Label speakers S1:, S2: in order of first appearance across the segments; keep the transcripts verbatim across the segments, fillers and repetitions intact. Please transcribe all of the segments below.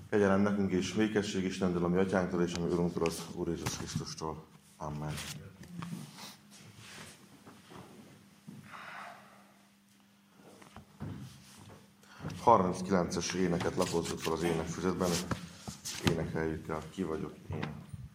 S1: Kegyelem nekünk és békesség Istentől, a mi atyánktól és a mi Urunktól, az Úr Jézus Krisztustól. Amen. harminckilences éneket lapozzuk fel az énekfüzetben, énekeljük el, ki vagyok én.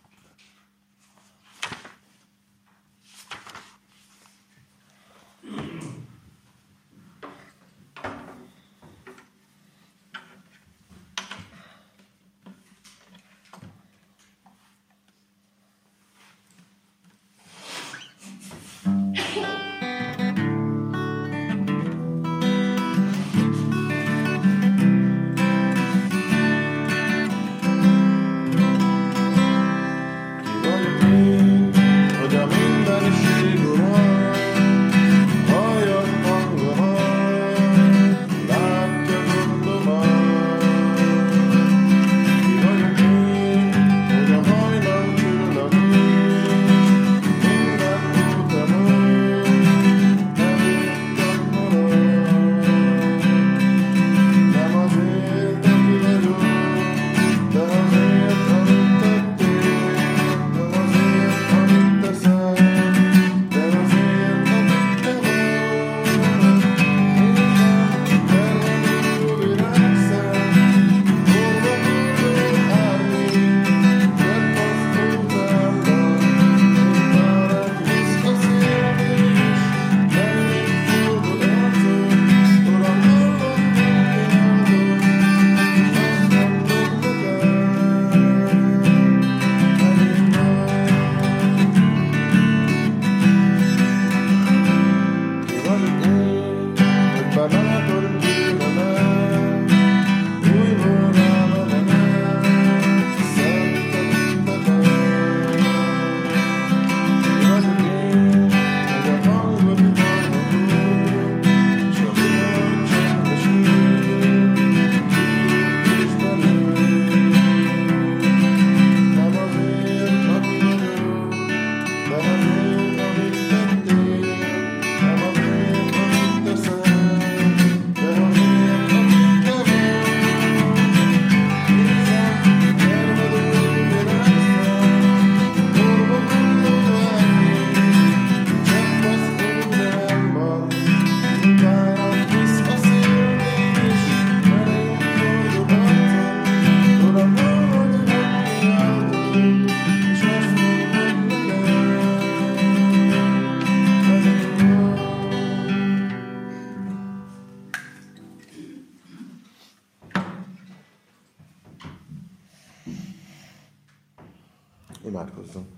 S1: Imádkozzunk.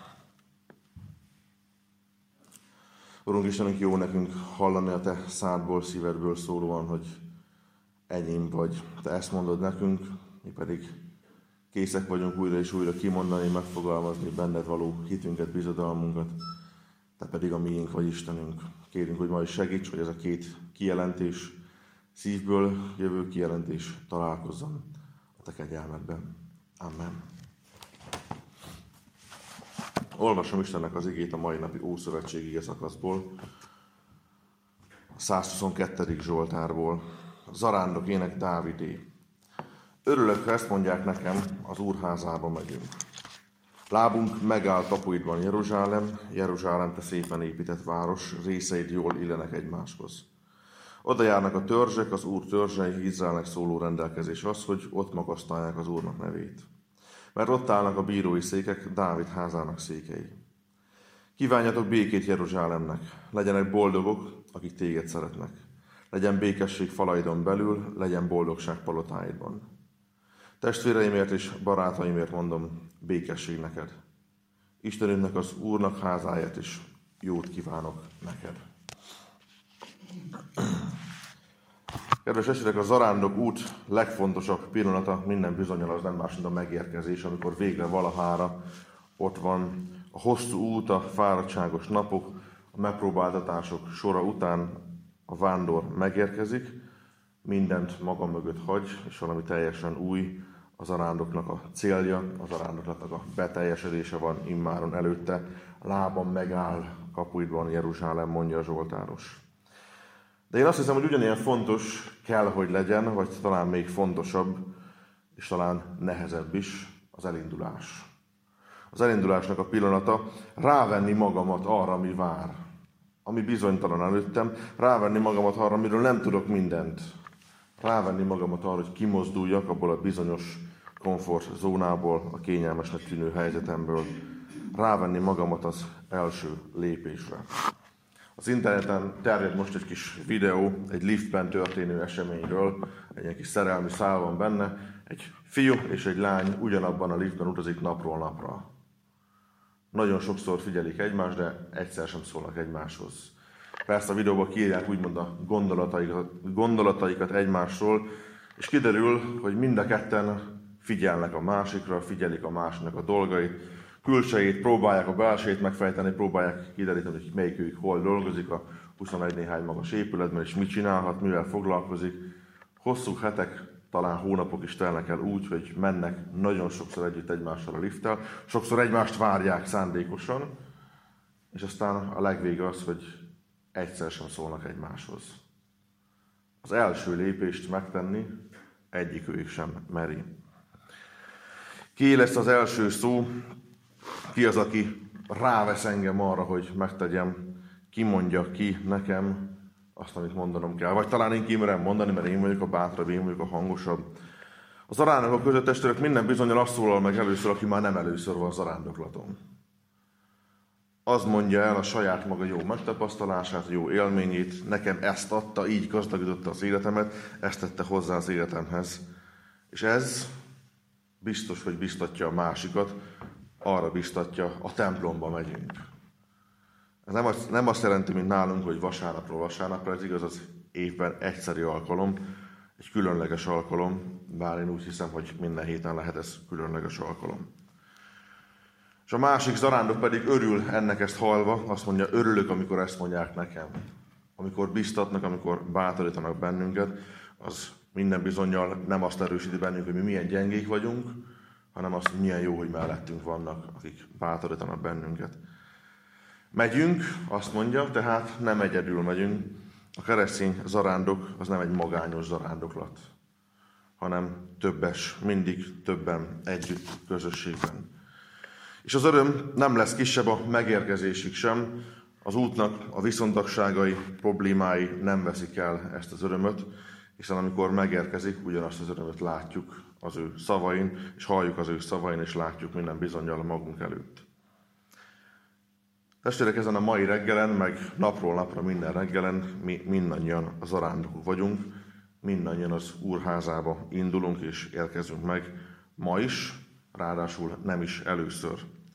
S1: Urunk Istenünk, jó nekünk hallani a Te szádból, szívedből szólóan, hogy enyém vagy. Te ezt mondod nekünk, mi pedig készek vagyunk újra és újra kimondani, megfogalmazni benned való hitünket, bizodalmunkat. Te pedig a miénk vagy, Istenünk. Kérünk, hogy ma is segíts, hogy ez a két kijelentés, szívből jövő kijelentés találkozzon a Te kegyelmedben. Amen. Olvasom Istennek az igét a mai napi ószövetségi ige szakaszból, a százhuszonkettő Zsoltárból, Zarándok ének Dávidé. Örülök, ha ezt mondják nekem, az Úr házába megyünk. Lábunk megáll kapuidban Jeruzsálem, Jeruzsálem, te szépen épített város, részeid jól illenek egymáshoz. Oda járnak a törzsek, az Úr törzsei, Izraelnek szóló rendelkezés az, hogy ott magasztalják az Úrnak nevét. Mert ott állnak a bírói székek, Dávid házának székei. Kívánjatok békét Jeruzsálemnek, legyenek boldogok, akik téged szeretnek. Legyen békesség falaidon belül, legyen boldogság palotáidban. Testvéreimért és barátaimért mondom, békesség neked. Istenünknek, az Úrnak házáért is jót kívánok neked. Kedves testvérek, a zarándok út legfontosabb pillanata minden bizonnyal az nem más, mint a megérkezés, amikor végre valahára ott van a hosszú út, a fáradtságos napok, a megpróbáltatások sora után a vándor megérkezik, mindent maga mögött hagy, és valami teljesen új, a zarándoknak a célja, a zarándoknak a beteljesedése van immáron előtte, lábam megáll kapuidban Jeruzsálem, mondja a zsoltáros. De én azt hiszem, hogy ugyanilyen fontos kell, hogy legyen, vagy talán még fontosabb, és talán nehezebb is az elindulás. Az elindulásnak a pillanata, rávenni magamat arra, ami vár, ami bizonytalan előttem, rávenni magamat arra, amiről nem tudok mindent. Rávenni magamat arra, hogy kimozduljak abból a bizonyos komfortzónából, a kényelmesnek tűnő helyzetemből. Rávenni magamat az első lépésre. Az interneten terjed most egy kis videó, egy liftben történő eseményről, egy ilyen kis szerelmi szál van benne, egy fiú és egy lány ugyanabban a liftben utazik napról napra. Nagyon sokszor figyelik egymást, de egyszer sem szólnak egymáshoz. Persze a videóban kiírják úgymond a gondolataikat, gondolataikat egymásról, és kiderül, hogy mind a ketten figyelnek a másikra, figyelik a másiknak a dolgait, külsejét, próbálják a belsejét megfejteni, próbálják kideríteni, hogy melyikük hol dolgozik a huszonegy néhány magas épületben, és mit csinálhat, mivel foglalkozik. Hosszú hetek, talán hónapok is telnek el úgy, hogy mennek nagyon sokszor együtt egymással a lifttel, sokszor egymást várják szándékosan, és aztán a legvége az, hogy egyszer sem szólnak egymáshoz. Az első lépést megtenni egyikőjük sem meri. Ki lesz az első szó? Ki az, aki rávesz engem arra, hogy megtegyem, ki mondja ki nekem azt, amit mondanom kell. Vagy talán én kimerem mondani, mert én vagyok a bátrabb, én vagyok a hangosabb. A zarándokok között testvérek minden bizonnyal azt szólal meg először, aki már nem először van zarándoklaton. Az mondja el a saját maga jó megtapasztalását, jó élményét, nekem ezt adta, így gazdagította az életemet, ezt tette hozzá az életemhez. És ez biztos, hogy biztatja a másikat, arra biztatja, a templomba megyünk. Ez nem azt, nem azt jelenti, mint nálunk, hogy vasárnapról vasárnapra, ez igaz, az évben egyszeri alkalom, egy különleges alkalom, bár én úgy hiszem, hogy minden héten lehet ez különleges alkalom. És a másik zarándok pedig örül ennek ezt hallva, azt mondja, örülök, amikor ezt mondják nekem. Amikor biztatnak, amikor bátorítanak bennünket, az minden bizonnyal nem azt erősíti bennünk, hogy mi milyen gyengék vagyunk, hanem azt, hogy milyen jó, hogy mellettünk vannak, akik bátorítanak bennünket. Megyünk, azt mondja, tehát nem egyedül megyünk. A keresztény zarándok az nem egy magányos zarándoklat, hanem többes, mindig többen együtt, közösségben. És az öröm nem lesz kisebb a megérkezésig sem, az útnak a viszontagságai, problémái nem veszik el ezt az örömöt, hiszen amikor megérkezik, ugyanazt az örömöt látjuk az ő szavain, és halljuk az ő szavain, és látjuk minden bizonnyal magunk előtt. Testvérek, ezen a mai reggelen, meg napról napra minden reggelen mi mindannyian az zarándokok vagyunk, mindannyian az Úrházába indulunk és érkezünk meg ma is, ráadásul nem is először.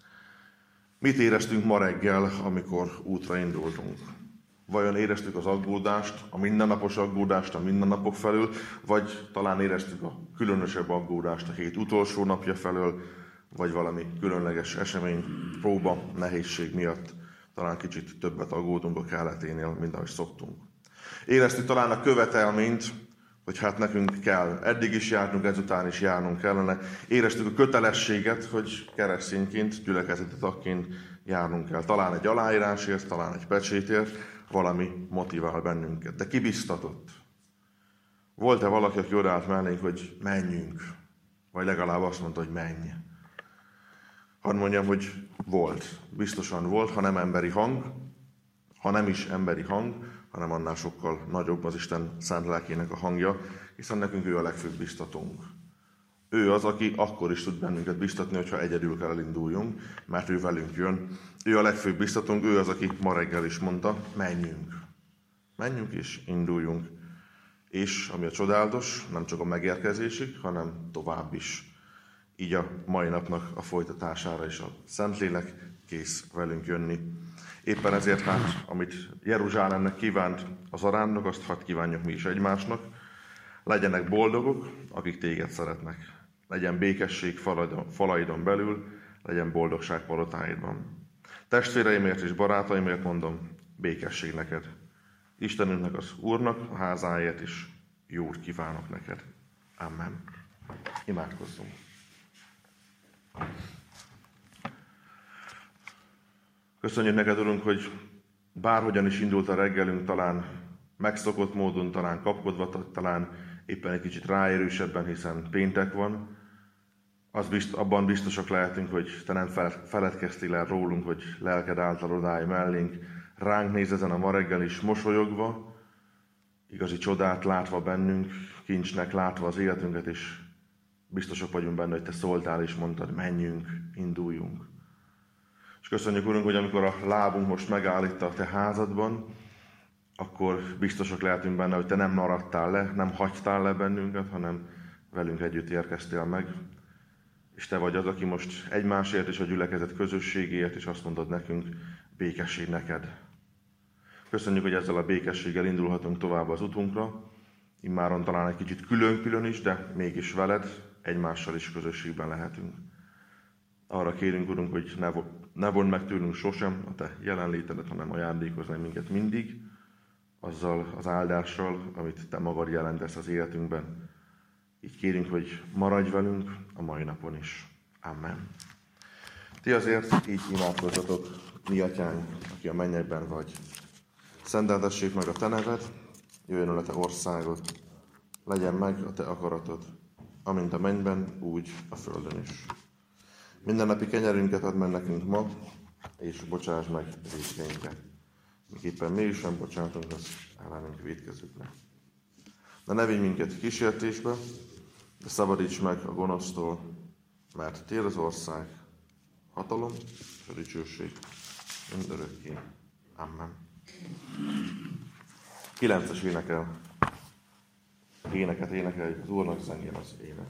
S1: Mit éreztünk ma reggel, amikor útra indultunk? Vajon éreztük az aggódást, a mindennapos aggódást a mindennapok felől, vagy talán éreztük a különösebb aggódást a hét utolsó napja felől, vagy valami különleges esemény, próba, nehézség miatt talán kicsit többet aggódunk a kelleténél, mint ahogy szoktunk. Éreztük talán a követelményt, hogy hát nekünk kell, eddig is jártunk, ezután is járnunk kellene. Éreztük a kötelességet, hogy keresztényként, gyülekezeti tagként járnunk kell. Talán egy aláírásért, talán egy pecsétért, valami motivál bennünket. De ki biztatott? Volt-e valaki, aki odaállt mellénk, hogy menjünk? Vagy legalább azt mondta, hogy menj. Hadd mondjam, hogy volt. Biztosan volt, ha nem emberi hang, ha nem is emberi hang, hanem annál sokkal nagyobb az Isten szent lelkének a hangja, hiszen nekünk ő a legfőbb biztatónk. Ő az, aki akkor is tud bennünket biztatni, hogyha egyedül kell elinduljunk, mert ő velünk jön. Ő a legfőbb biztatónk, ő az, aki ma reggel is mondta, menjünk. Menjünk és induljunk. És, ami a csodálatos, nem csak a megérkezésig, hanem tovább is. Így a mai napnak a folytatására is a Szentlélek kész velünk jönni. Éppen ezért hát, amit Jeruzsálemnek kívánt az zarándok, azt hadd kívánjuk mi is egymásnak. Legyenek boldogok, akik téged szeretnek. Legyen békesség falaidon, falaidon belül, legyen boldogság palotáidban. Testvéreimért és barátaimért mondom, békesség neked. Istenünknek, az Úrnak, a házáért is jót kívánok neked. Amen. Imádkozzunk. Köszönjük neked, Urunk, hogy bárhogyan is indult a reggelünk, talán megszokott módon, talán kapkodva, talán éppen egy kicsit ráérősebben, hiszen péntek van. Az bizt, abban biztosak lehetünk, hogy te nem feledkeztél el rólunk, hogy lelked által odállj mellénk, ránk néz ezen a ma reggel is mosolyogva, igazi csodát látva bennünk, kincsnek látva az életünket, és biztosak vagyunk benne, hogy te szóltál és mondtad, menjünk, induljunk. És köszönjük, Urunk, hogy amikor a lábunk most megáll itt a te házadban, akkor biztosak lehetünk benne, hogy te nem maradtál le, nem hagytál le bennünket, hanem velünk együtt érkeztél meg. És te vagy az, aki most egymásért és a gyülekezet közösségéért, és azt mondod nekünk, békesség neked. Köszönjük, hogy ezzel a békességgel indulhatunk tovább az utunkra, immáron talán egy kicsit külön-külön is, de mégis veled, egymással is közösségben lehetünk. Arra kérünk, Urunk, hogy ne, ne vondd meg tőlünk sosem a te jelenlétedet, hanem ajándékozz meg minket mindig, azzal az áldással, amit te magad jelentesz az életünkben. Így kérünk, hogy maradj velünk a mai napon is. Amen. Ti azért így imádkozzatok, mi atyánk, aki a mennyekben vagy. Szenteltessék meg a te neved, jöjjön el a te országod, legyen meg a te akaratod, amint a mennyben, úgy a földön is. Mindennapi kenyerünket add meg nekünk ma, és bocsáss meg vétkeinket. Miképpen mi is sem bocsátunk az ellenünk vétkezőknek. De ne vigy minket kísértésbe, de szabadíts meg a gonosztól, mert tiéd az ország, hatalom és a dicsőség mindörökké. Amen. Kilences énekel. Éneket énekeljük az Úrnak, zengjen az ének.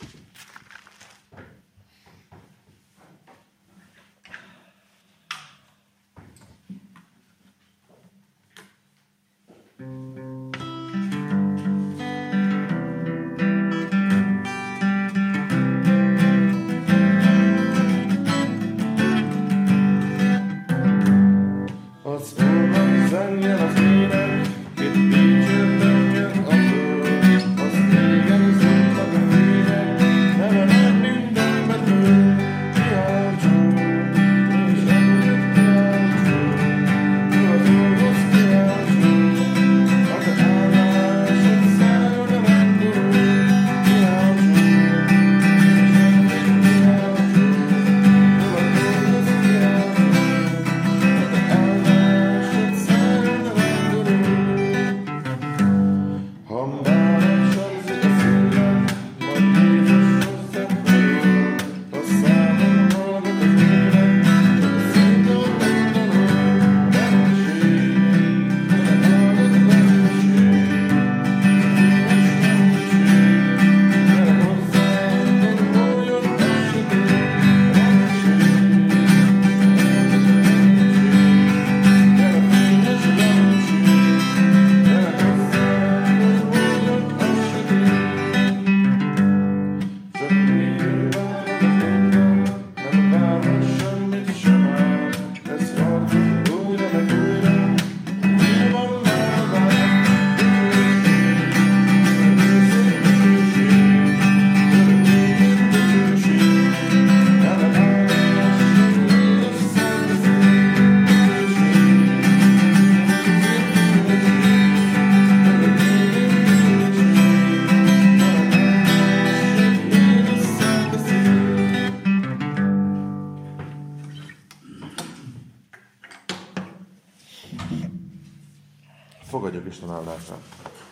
S1: Fogadjuk Isten áldását.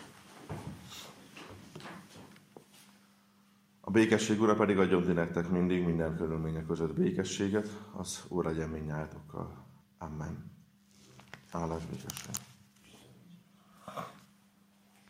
S1: A békesség Ura pedig adjon ti nektek mindig, minden körülmények között békességet, az Úr legyen mindnyájatokkal. Amen. Áldás békesség.